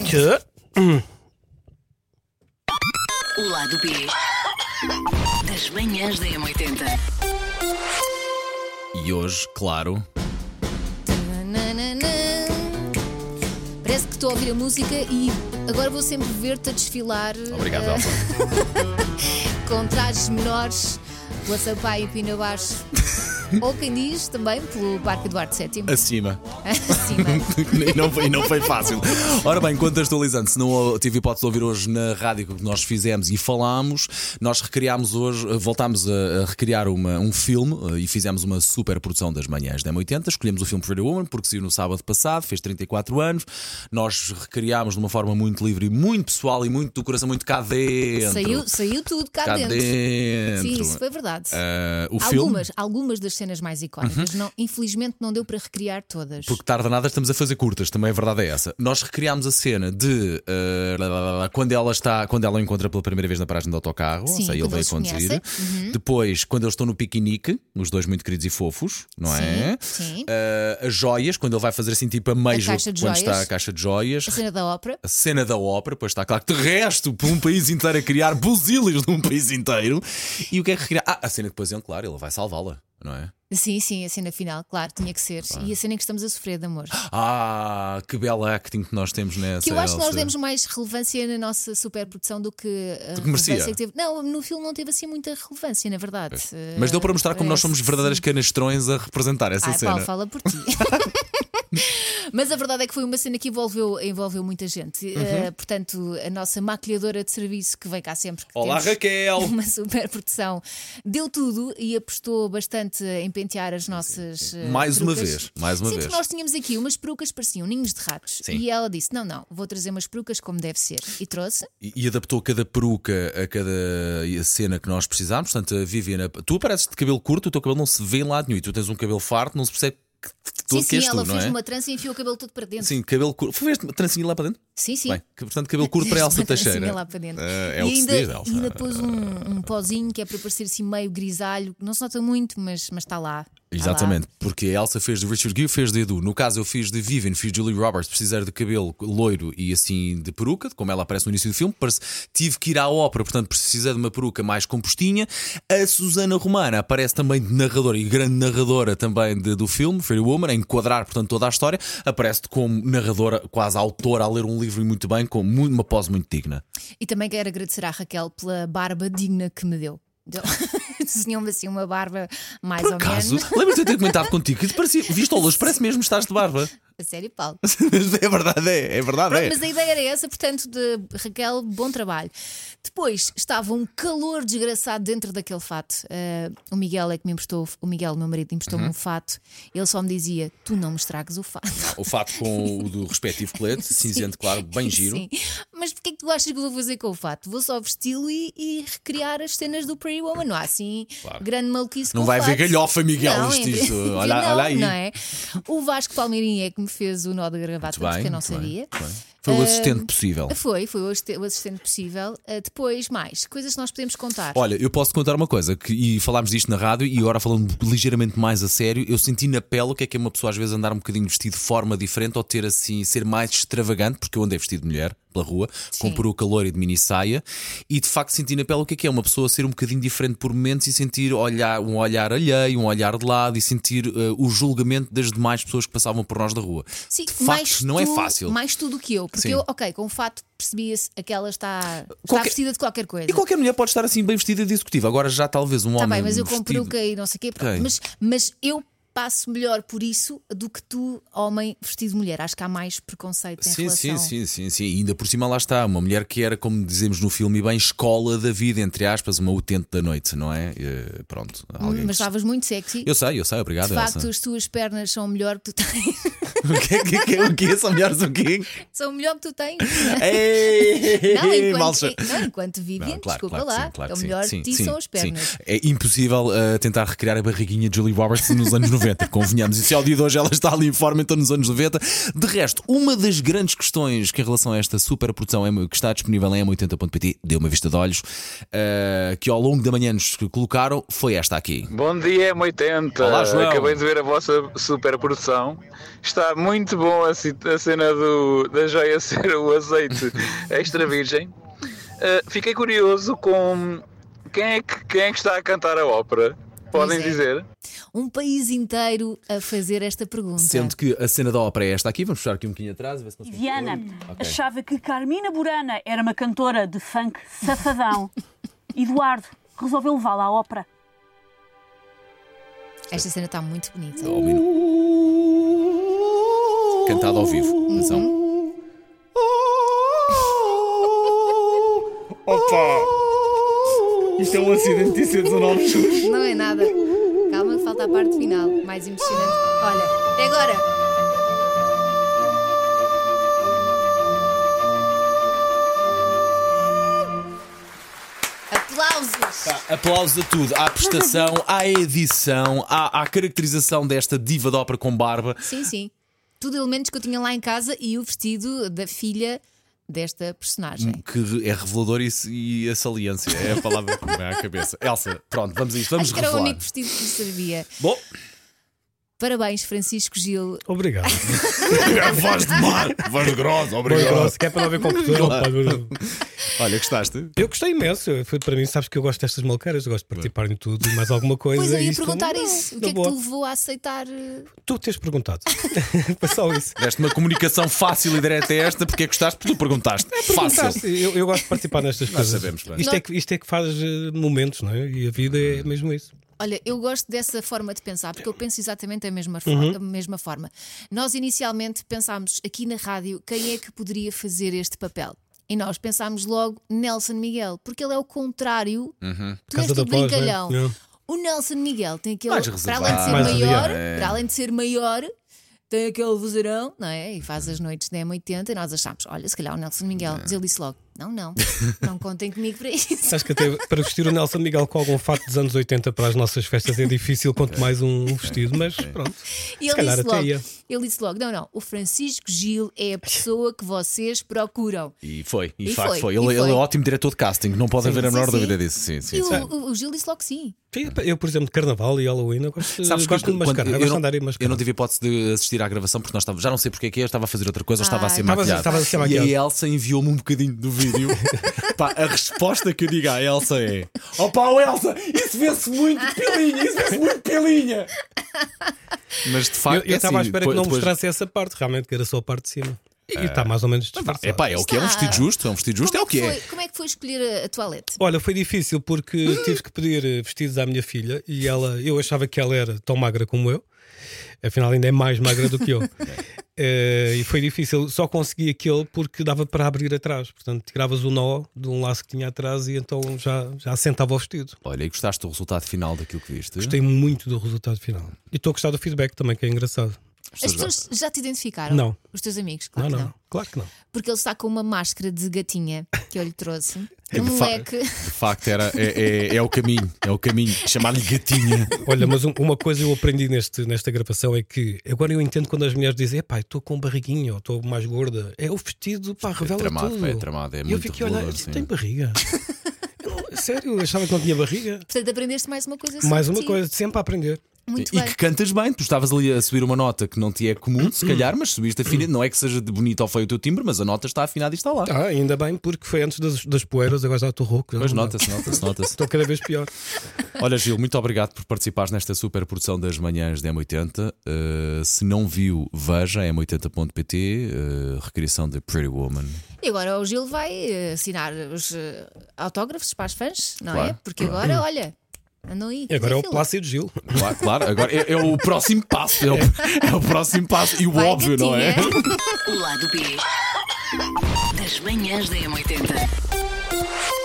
O lado B das manhãs da M80. E hoje, claro. Parece que estou a ouvir a música e agora vou sempre ver-te a desfilar. Obrigado, Elsa. Com trajes menores, pela Sampaio e Pina Baixo. Ou quem diz também pelo Parque Eduardo VII. Acima. Acima. E não foi fácil. Ora bem, contextualizando, se não tive hipótese de ouvir hoje na rádio o que nós fizemos e falámos, nós recriámos hoje, voltámos a recriar um filme e fizemos uma super produção das manhãs da M80. Escolhemos o filme Pretty Woman porque saiu no sábado passado, fez 34 anos. Nós recriámos de uma forma muito livre e muito pessoal e muito do coração, muito cá dentro. Saiu tudo cá dentro. Sim, isso foi verdade. Algumas das cenas mais icónicas. Infelizmente não deu para recriar todas. Porque tarda nada estamos a fazer curtas, também a verdade é essa. Nós recriámos a cena de quando ela encontra pela primeira vez na paragem do autocarro, Sim, ou seja, ele veio conduzir. Depois, quando eles estão no piquenique, os dois muito queridos e fofos, não é? Sim. As joias, quando ele vai fazer assim tipo a meijo, quando está a caixa de joias. A cena da ópera. A cena da ópera, pois está claro que de resto, por um país inteiro a criar buzílios de um país inteiro. E o que é que recriar? A cena que depois ele, claro, ele vai salvá-la, não é? Sim, a cena final, claro, tinha que ser. E a cena em que estamos a sofrer de amor. Que bela acting que nós temos nessa. Que eu acho que nós Elsa. demos mais relevância na nossa superprodução do que a merecia. relevância que teve. Não, no filme não teve assim muita relevância, na verdade. Mas deu para mostrar como nós somos verdadeiros canastrões a representar essa cena. Paulo, fala por ti. Mas a verdade é que foi uma cena que envolveu muita gente. Portanto, a nossa maquilhadora de serviço que vem cá sempre. Que Olá, Raquel! Uma super produção. Deu tudo e apostou bastante em pentear as nossas. Mais uma perucas. vez, mais uma Sim, vez. porque nós tínhamos aqui umas perucas que pareciam ninhos de ratos. Sim. E ela disse: Não, vou trazer umas perucas como deve ser. E trouxe. E adaptou cada peruca a cada cena que nós precisámos. Portanto, a Viviana, tu apareces de cabelo curto, o teu cabelo não se vê em lado nenhum. E tu tens um cabelo farto, não se percebe que és ela tu, não fez é? uma trança e enfiou o cabelo todo para dentro. Sim, cabelo curto. Foi a trancinha lá para dentro? Sim. Bem, portanto, cabelo curto para Elsa Teixeira. Lá para dentro. É e o que ainda, se diz, Elsa. E ainda pôs um pozinho que é para parecer assim meio grisalho. Não se nota muito, mas está lá. Exatamente, porque a Elsa fez de Richard Gere, fez de Edu. No caso, eu fiz de Vivian, fiz de Julie Roberts. Precisar de cabelo loiro e assim de peruca, como ela aparece no início do filme. Tive que ir à ópera, portanto, precisei de uma peruca mais compostinha. A Susana Romana aparece também de narradora e grande narradora também do filme, Pretty Woman, a enquadrar, portanto, toda a história. Aparece como narradora, quase autora, a ler um livro muito bem, com uma pose muito digna. E também quero agradecer à Raquel pela barba digna que me deu. Desenhou-me assim uma barba mais Por ou acaso, menos. lembras-te de eu ter comentado contigo que te parecia, visto ao longe, parece mesmo que estás de barba. A sério, Paulo. É verdade, é verdade. Pronto, mas a ideia era essa, portanto, de Raquel, bom trabalho. Depois estava um calor desgraçado dentro daquele fato. O Miguel é que me emprestou, o Miguel, meu marido, emprestou-me um fato. Ele só me dizia: Tu não me estragues o fato. O fato com o do respectivo colete, cinzento, claro, bem giro. Sim. Mas porquê é que tu achas que eu vou fazer com o fato? Vou só vesti-lo e recriar as cenas do Pretty Woman. Não há assim grande maluquice com Não o vai fato. haver galhofa, Miguel. Não, Isto. Olha aí. Não é? O Vasco Palmeirinho é que me fez o nó da gravata, porque eu não sabia. Foi o assistente possível. Foi o assistente possível. Depois, mais coisas que nós podemos contar. Olha, eu posso contar uma coisa, e falámos disto na rádio, e agora falando ligeiramente mais a sério, eu senti na pele o que é uma pessoa às vezes andar um bocadinho vestido de forma diferente ou ter assim, ser mais extravagante, porque eu andei vestido de mulher pela rua, com peruca loira e de mini saia, e de facto senti na pele o que é uma pessoa ser um bocadinho diferente por momentos e sentir um olhar alheio, um olhar de lado e sentir o julgamento das demais pessoas que passavam por nós da rua. Sim, de facto, não é fácil. Mais tu do que eu, porque Sim. eu, com o fato percebia-se aquela está vestida de qualquer coisa. E qualquer mulher pode estar assim bem vestida de executiva. Agora já talvez um homem Tá bem, mas eu vestido... com peruca e não sei o quê. Okay. Mas eu passo melhor por isso do que tu, homem vestido de mulher. Acho que há mais preconceito em relação... Sim. E ainda por cima lá está, uma mulher que era, como dizemos no filme, bem escola da vida, entre aspas, uma utente da noite, não é? Pronto. Mas estavas muito sexy. Eu sei, obrigado. De facto, Elsa. as tuas pernas são o melhor que tu tens. O quê? São melhores o quê? São o melhor que tu tens. Enquanto Vivian, desculpa lá. O melhor de ti são as pernas. É impossível tentar recriar a barriguinha de Julie Roberts nos anos 90. 90, convenhamos. E se ao dia de hoje ela está ali em forma, então nos anos 90. De resto, uma das grandes questões que em relação a esta superprodução que está disponível em m80.pt, deu uma vista de olhos, que ao longo da manhã nos colocaram, foi esta aqui. Bom dia, M80. Olá, João. Acabei de ver a vossa superprodução. Está muito bom a cena da joia ser o azeite extra virgem. Fiquei curioso com quem é que está a cantar a ópera. Podem dizer? Um país inteiro a fazer esta pergunta. Sendo que a cena da ópera é esta aqui, vamos puxar aqui um bocadinho atrás e ver se conseguimos. Diana achava que Carmina Burana era uma cantora de funk safadão. Eduardo resolveu levá-la à ópera. Esta cena está muito bonita. Cantado ao vivo. Atenção. Opa! Isto é um acidente de IC19 chus. Não é nada. Calma que falta a parte final, mais emocionante. Olha, é agora. Aplausos. Aplausos a tudo, à prestação, à edição, à caracterização desta diva de ópera com barba. Sim, sim. Tudo elementos que eu tinha lá em casa e o vestido da filha desta personagem. Que é revelador e a saliência é a palavra que me vem à cabeça. Elsa, pronto, vamos a isto, vamos Acho que era o revelar. único vestido que lhe servia. Bom, Parabéns, Francisco Gil. Obrigado. voz de mar, voz grossa, obrigado. Que é para não haver confusão. Olha, gostaste? Eu gostei imenso. Foi para mim, sabes que eu gosto destas malqueiras, eu gosto de participar em tudo e mais alguma coisa. Pois eu ia isto, perguntar não, isso. O que na é que boa. te levou a aceitar? Tu tens perguntado. Foi só isso. Deste uma comunicação fácil e direta a esta, porque é que gostaste? Porque tu perguntaste. Fácil. Perguntaste. Eu gosto de participar nestas coisas. sabemos bem. Isto é que faz momentos, não é? E a vida é mesmo isso. Olha, eu gosto dessa forma de pensar, porque eu penso exatamente da mesma forma. Nós inicialmente pensámos aqui na rádio quem é que poderia fazer este papel. E nós pensámos logo Nelson Miguel, porque ele é o contrário. Tu és Casa da tudo Pós, brincalhão. né? O Nelson Miguel tem aquele. Mais Para além de ser reservado. Mais maior, aliado. para além de ser maior, tem aquele vozeirão, não é? E faz as noites da M80 e nós achámos, olha, se calhar o Nelson Miguel. Mas ele disse logo: não contem comigo para isso. Acho que até para vestir o Nelson Miguel com algum fato dos anos 80 para as nossas festas é difícil, quanto mais um vestido, mas pronto. E Se calhar até ia. ele disse logo: não, o Francisco Gil é a pessoa que vocês procuram. E foi, E facto foi, foi. Ele e foi. é ótimo diretor de casting, não pode haver a menor sim. dúvida disso. Sim, sim, E sim. o Gil disse logo que sim. Sim, eu, por exemplo, de Carnaval e Halloween, eu gosto, Sabes que gosto de mascarar, eu gosto de não- andar aí eu não mascarado. tive hipótese de assistir à gravação porque nós estávamos, já não sei porque é que eu estava a fazer outra coisa, ou estava a ser Estava- maquiado. estava a ser E maquiado. a Elsa enviou-me um bocadinho do vídeo. Pá, a resposta que eu digo à Elsa é: opa, Elsa, isso vê-se muito pilinha, Mas de facto, Eu estava à espera que não depois- mostrasse essa parte, realmente, que era só a parte de cima. E está mais ou menos disfarçado. Epá, é o que é um vestido justo, é o que é. Como é que foi escolher a toalete? Olha, foi difícil porque tive que pedir vestidos à minha filha e eu achava que ela era tão magra como eu, afinal ainda é mais magra do que eu. E foi difícil, só consegui aquele porque dava para abrir atrás, portanto tiravas o nó de um laço que tinha atrás e então já assentava o vestido. Olha, e gostaste do resultado final daquilo que viste? Gostei muito do resultado final e estou a gostar do feedback também, que é engraçado. As pessoas já te identificaram? Não. Os teus amigos? Claro que Não, claro que não. Porque ele está com uma máscara de gatinha que eu lhe trouxe. De Um leque. De facto, é o caminho, chamar-lhe gatinha. Olha, mas uma coisa eu aprendi nesta gravação é que agora eu entendo quando as mulheres dizem: epá, estou com barriguinha ou estou mais gorda. É o vestido, pá, revela tramado, tudo. é tramado, é E eu muito fiquei a olhar, revelador, isto sim. tem barriga. Sério, eu achava que não tinha barriga. Portanto, aprendeste mais uma coisa sobre Mais uma ti. coisa, sempre a aprender. Muito E bem. que cantas bem, tu estavas ali a subir uma nota que não te é comum, se calhar, mas subiste afinado. Não é que seja de bonito ou feio o teu timbre, mas a nota está afinada e está lá. Ainda bem, porque foi antes das poeiras, agora já estou rouco. Mas nota-se. Estou cada vez pior. Olha, Gil, muito obrigado por participares nesta super produção das manhãs da M80. Se não viu, veja m80.pt, recriação de Pretty Woman. E agora o Gil vai assinar os autógrafos para as fãs, não Claro, é? Porque agora, olha, andam aí. E agora é o fila. Plácido Gil. Claro, agora é o próximo passo. É o próximo passo. E o Vai, óbvio, não é? gatinha. O lado B das manhãs da M80.